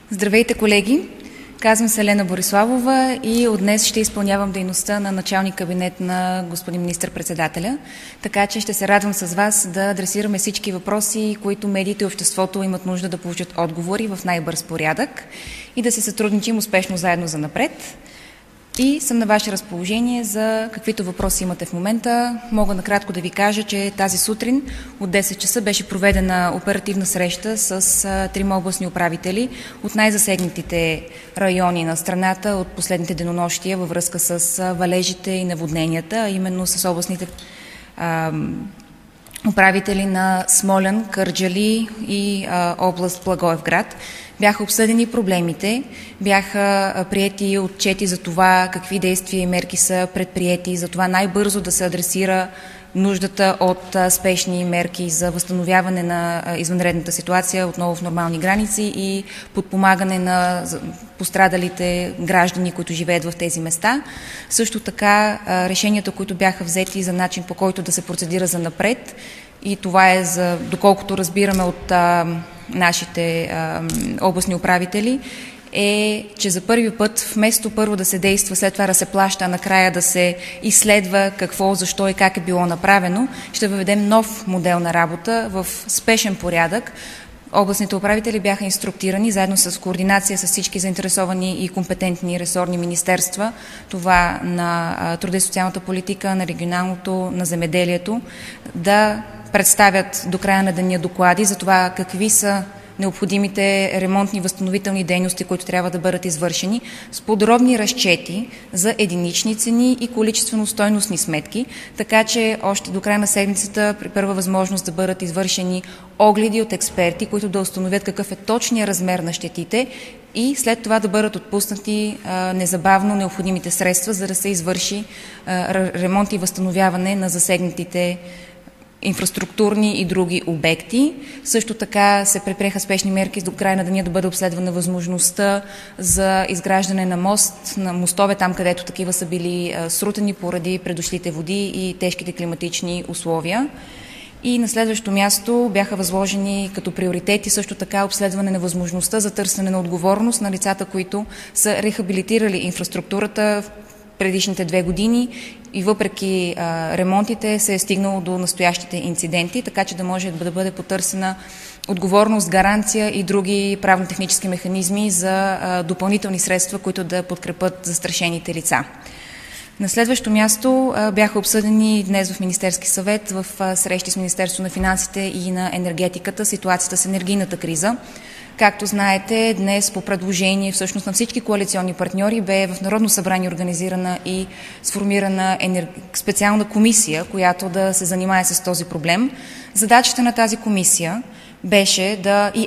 Здравейте, колеги! Казвам се Елена Бориславова и от днес ще изпълнявам дейността на началник кабинет на господин министър-председателя, така че ще се радвам с вас да адресираме всички въпроси, които медиите и обществото имат нужда да получат отговори в най-бърз порядък и да се сътрудничим успешно заедно занапред. И съм на ваше разположение за каквито въпроси имате в момента. Мога накратко да ви кажа, че тази сутрин от 10 часа беше проведена оперативна среща с 3 областни управители от най-засегнатите райони на страната от последните денонощия във връзка с валежите и наводненията, а именно с областните управители на Смолян, Кърджали и област Благоевград. Бяха обсъдени проблемите, бяха приети отчети за това какви действия и мерки са предприети, за това най-бързо да се адресира нуждата от спешни мерки за възстановяване на извънредната ситуация отново в нормални граници и подпомагане на пострадалите граждани, които живеят в тези места. Също така решенията, които бяха взети за начин, по който да се процедира за напред, и това е, доколкото разбираме от нашите областни управители, е, че за първи път вместо първо да се действа, след това да се плаща, а накрая да се изследва какво, защо и как е било направено, ще въведем нов модел на работа в спешен порядък. Областните управители бяха инструктирани заедно с координация с всички заинтересовани и компетентни ресорни министерства, това на труда и социалната политика, на регионалното, на земеделието, да представят до края на деня доклади за това какви са необходимите ремонтни възстановителни дейности, които трябва да бъдат извършени, с подробни разчети за единични цени и количествено-стойностни сметки, така че още до края на седмицата при първа възможност да бъдат извършени огледи от експерти, които да установят какъв е точният размер на щетите и след това да бъдат отпуснати незабавно необходимите средства, за да се извърши ремонт и възстановяване на засегнатите инфраструктурни и други обекти. Също така се предприеха спешни мерки до края на деня да бъде обследвана възможността за изграждане на мостове там, където такива са били срутени поради предошлите води и тежките климатични условия. И на следващо място бяха възложени като приоритети също така обследване на възможността за търсене на отговорност на лицата, които са рехабилитирали инфраструктурата в предишните 2 години и въпреки ремонтите се е стигнало до настоящите инциденти, така че да може да бъде потърсена отговорност, гаранция и други правно-технически механизми за допълнителни средства, които да подкрепят застрашените лица. На следващо място бяха обсъдени днес в Министерски съвет в срещи с Министерството на финансите и на енергетиката ситуацията с енергийната криза. Както знаете, днес по предложение всъщност на всички коалиционни партньори бе в Народно събрание организирана и сформирана специална комисия, която да се занимае с този проблем. Задачата на тази комисия беше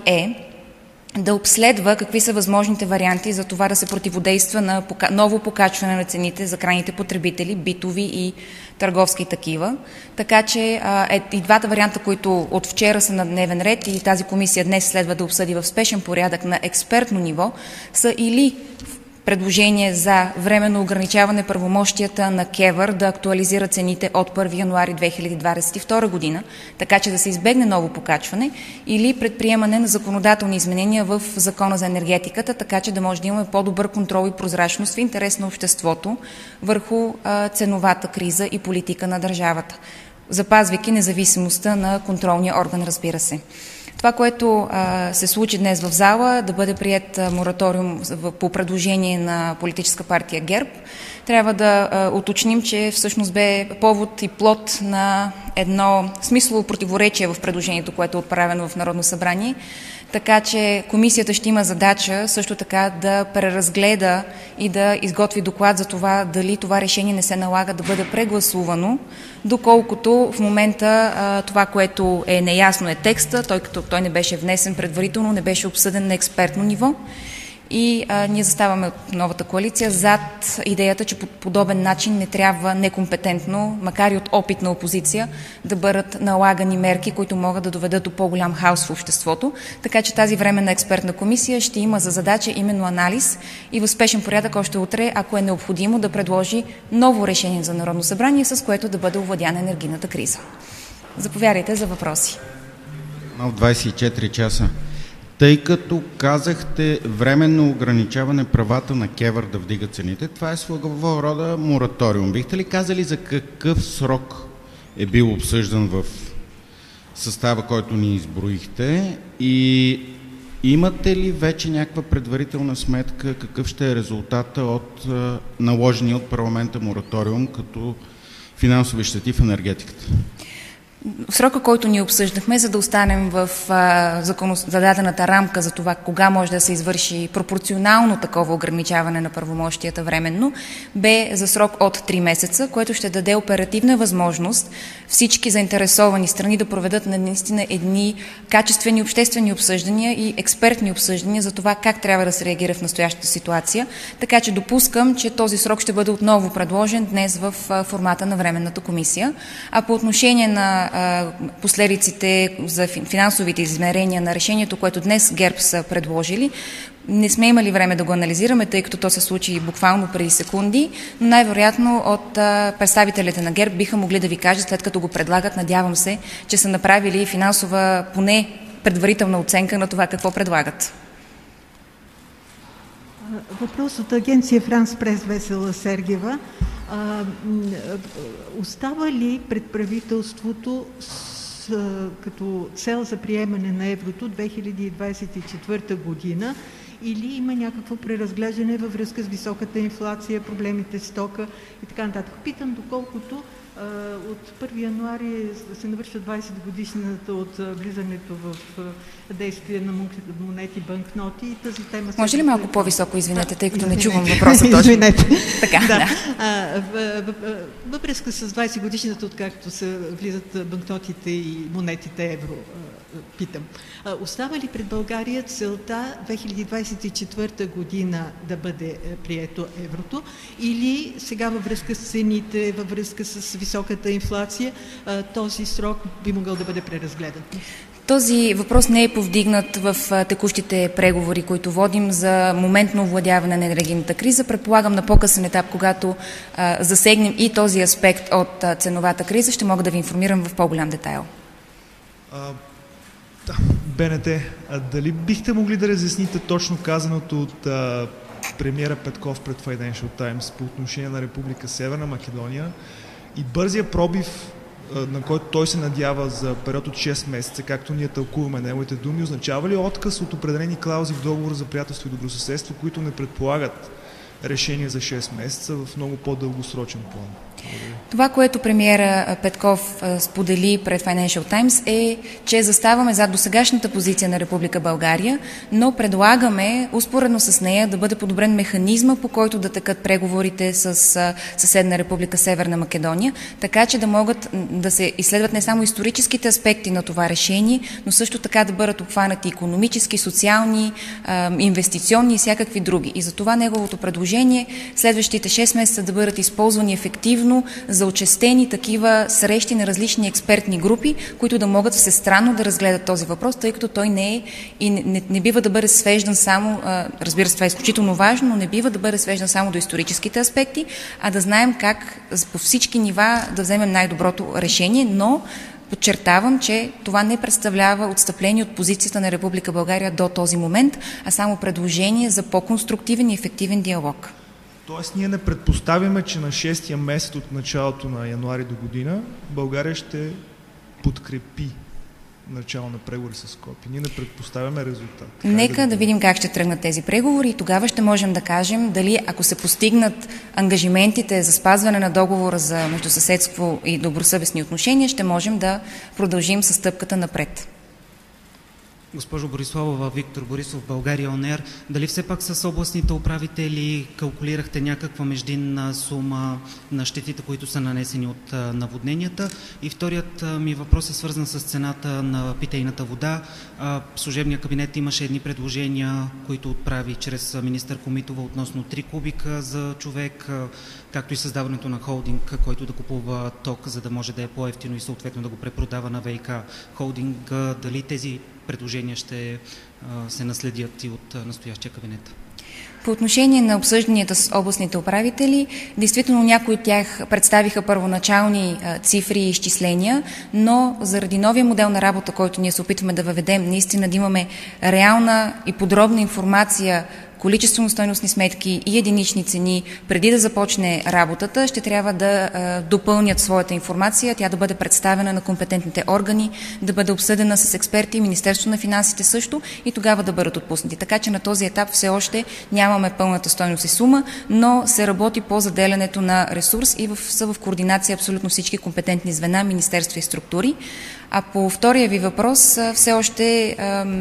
да обследва какви са възможните варианти за това да се противодейства на ново покачване на цените за крайните потребители, битови и търговски такива. Така че и двата варианта, които от вчера са на дневен ред и тази комисия днес следва да обсъди в спешен порядък на експертно ниво, са или предложение за временно ограничаване правомощията на КЕВР да актуализира цените от 1 януари 2022 година, така че да се избегне ново покачване, или предприемане на законодателни изменения в Закона за енергетиката, така че да може да имаме по-добър контрол и прозрачност в интерес на обществото върху ценовата криза и политика на държавата, запазвайки независимостта на контролния орган, разбира се. Това, което се случи днес в зала, да бъде приет мораториум по предложение на политическа партия ГЕРБ, трябва да уточним, че всъщност бе повод и плод на едно смислово противоречие в предложението, което е отправено в Народно събрание. Така че комисията ще има задача също така да преразгледа и да изготви доклад за това дали това решение не се налага да бъде прегласувано, доколкото в момента това, което е неясно, е текста, тъй като той не беше внесен предварително, не беше обсъден на експертно ниво. И ние заставаме от новата коалиция зад идеята, че по подобен начин не трябва некомпетентно, макар и от опитна опозиция, да бъдат налагани мерки, които могат да доведат до по-голям хаос в обществото. Така че тази временна експертна комисия ще има за задача именно анализ и в спешен порядък още утре, ако е необходимо, да предложи ново решение за Народно събрание, с което да бъде овладяна енергийната криза. Заповядайте за въпроси. От 24 часа. Тъй като казахте временно ограничаване правата на КЕВР да вдига цените, това е своего рода мораториум. Бихте ли казали за какъв срок е бил обсъждан в състава, който ни изброихте, и имате ли вече някаква предварителна сметка какъв ще е резултата от наложения от парламента мораториум като финансови щети в енергетиката? Срока, който ние обсъждахме, за да останем в зададената рамка за това кога може да се извърши пропорционално такова ограничаване на правомощията временно, бе за срок от 3 месеца, което ще даде оперативна възможност всички заинтересовани страни да проведат наистина едни качествени обществени обсъждания и експертни обсъждания за това как трябва да се реагира в настоящата ситуация. Така че допускам, че този срок ще бъде отново предложен днес в формата на Временната комисия. А по отношение на последиците за финансовите измерения на решението, което днес ГЕРБ са предложили, не сме имали време да го анализираме, тъй като то се случи буквално преди секунди, но най-вероятно от представителите на ГЕРБ биха могли да ви кажат, след като го предлагат, надявам се, че са направили финансова, поне предварителна оценка на това какво предлагат. Въпрос от агенция Франс Прес, Весела Сергиева. Остава ли пред правителството като цел за приемане на еврото 2024 година, или има някакво преразглеждане във връзка с високата инфлация, проблемите с тока и така нататък? Питам, доколкото от 1 януари се навършва 20 годишната от влизането в действие на монети, банкноти и тази тема... Може ли малко по-високо, извинете, тъй като не чувам въпроса точно? Извинете. Така, да. Във връзка с 20 годишната, откакто се влизат банкнотите и монетите евро, питам. Остава ли пред България целта 2024 година да бъде прието еврото, или сега във връзка с цените, във връзка с високата инфлация, този срок би могъл да бъде преразгледан? Този въпрос не е повдигнат в текущите преговори, които водим за моментно овладяване на енергийната криза. Предполагам, на по-късен етап, когато засегнем и този аспект от ценовата криза, ще мога да ви информирам в по-голям детайл. БНТ, дали бихте могли да разясните точно казаното от премиера Петков пред Financial Times по отношение на Република Северна Македония и бързия пробив, на който той се надява за период от 6 месеца, както ние тълкуваме неговите думи, означава ли отказ от определени клаузи в договора за приятелство и добросъседство, които не предполагат решение за 6 месеца в много по-дългосрочен план? Това, което премиера Петков сподели пред Financial Times, е, че заставаме зад досегашната позиция на Република България, но предлагаме успоредно с нея да бъде подобрен механизма, по който да текат преговорите с съседна Република Северна Македония, така че да могат да се изследват не само историческите аспекти на това решение, но също така да бъдат обхванати икономически, социални, инвестиционни и всякакви други. И за това неговото предложение следващите 6 месеца да бъдат използвани ефективно за очестени такива срещи на различни експертни групи, които да могат всестранно да разгледат този въпрос, тъй като той не е и не бива да бъде свеждан само, разбира се, това е изключително важно, но не бива да бъде свеждан само до историческите аспекти, а да знаем как по всички нива да вземем най-доброто решение, но подчертавам, че това не представлява отстъпление от позицията на Република България до този момент, а само предложение за по-конструктивен и ефективен диалог. Тоест ние не предпоставяме, че на 6-я месец от началото на януари до година България ще подкрепи начало на преговори с Скопие. Ние не предпоставяме резултат. Нека да видим как ще тръгнат тези преговори и тогава ще можем да кажем дали, ако се постигнат ангажиментите за спазване на договора за междусъседство и добросъвестни отношения, ще можем да продължим със стъпката напред. Госпожо Бориславова, Виктор Борисов, България ОНЕР, дали все пак с областните управители калкулирахте някаква междинна сума на щетите, които са нанесени от наводненията? И вторият ми въпрос е свързан с цената на питейната вода. Служебният кабинет имаше едни предложения, които отправи чрез министър Комитова относно 3 кубика за човек, както и създаването на холдинг, който да купува ток, за да може да е по-евтино и съответно да го препродава на ВиК холдинга. Дали тези предложения ще се наследят и от настоящия кабинет? По отношение на обсъжданията с областните управители, действително някои от тях представиха първоначални цифри и изчисления, но заради новия модел на работа, който ние се опитваме да въведем, наистина да имаме реална и подробна информация, количествено-стойностни сметки и единични цени, преди да започне работата, ще трябва да допълнят своята информация, тя да бъде представена на компетентните органи, да бъде обсъдена с експерти, Министерството на финансите също и тогава да бъдат отпуснати. Така че на този етап все още нямаме пълната стойност и сума, но се работи по заделянето на ресурс и са в координация абсолютно всички компетентни звена, министерства и структури. А по втория ви въпрос все още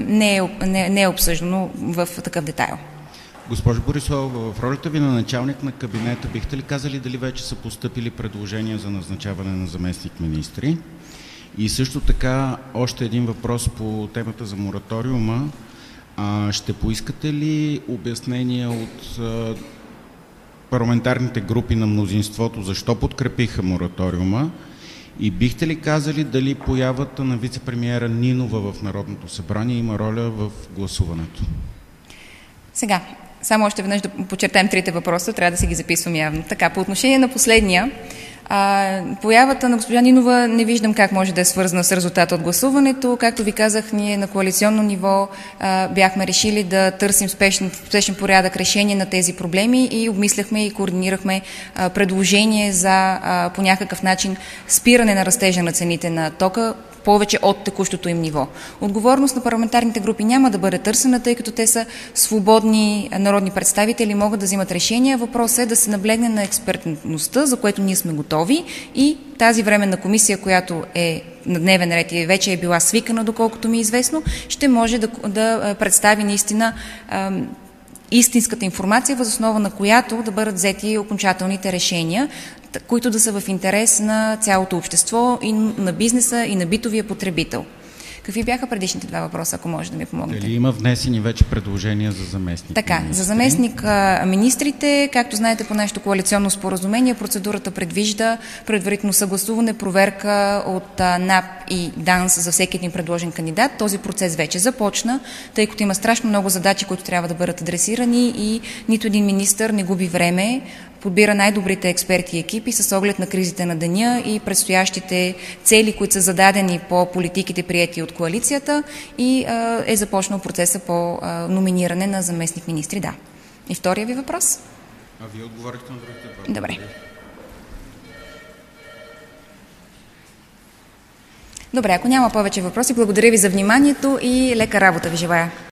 не е обсъждано в такъв детайл. Госпожо Борислава, в ролята ви на началник на кабинета, бихте ли казали дали вече са постъпили предложения за назначаване на заместник-министри? И също така, още един въпрос по темата за мораториума. Ще поискате ли обяснения от парламентарните групи на мнозинството, защо подкрепиха мораториума? И бихте ли казали дали появата на вице-премиера Нинова в Народното събрание има роля в гласуването? Сега, само още веднъж да подчертаем трите въпроса, трябва да си ги записвам явно. Така, по отношение на последния, появата на госпожа Нинова не виждам как може да е свързана с резултата от гласуването. Както ви казах, ние на коалиционно ниво бяхме решили да търсим спешен порядък решение на тези проблеми и обмисляхме и координирахме предложение за по някакъв начин спиране на растежа на цените на тока, повече от текущото им ниво. Отговорност на парламентарните групи няма да бъде търсена, тъй като те са свободни народни представители, могат да взимат решения. Въпросът е да се наблегне на експертността, за което ние сме готови, и тази временна комисия, която е на дневен ред и вече е била свикана, доколкото ми е известно, ще може да представи наистина истинската информация, въз основа на която да бъдат взети окончателните решения, които да са в интерес на цялото общество и на бизнеса, и на битовия потребител. Какви бяха предишните два въпроса, ако може да ми помогнете? Дали има внесени вече предложения за заместник? Така, за заместник министрите, както знаете по нашето коалиционно споразумение, процедурата предвижда предварително съгласуване, проверка от НАП и ДАНС за всеки един предложен кандидат. Този процес вече започна, тъй като има страшно много задачи, които трябва да бъдат адресирани и нито един министър не губи време, подбира най-добрите експерти и екипи с оглед на кризите на деня и предстоящите цели, които са зададени по политиките, приети от коалицията, и е започнал процеса по номиниране на заместник-министри. Да. И втория ви въпрос? Вие отговорихте на другите два. Добре. Добре, ако няма повече въпроси, благодаря ви за вниманието и лека работа ви желая.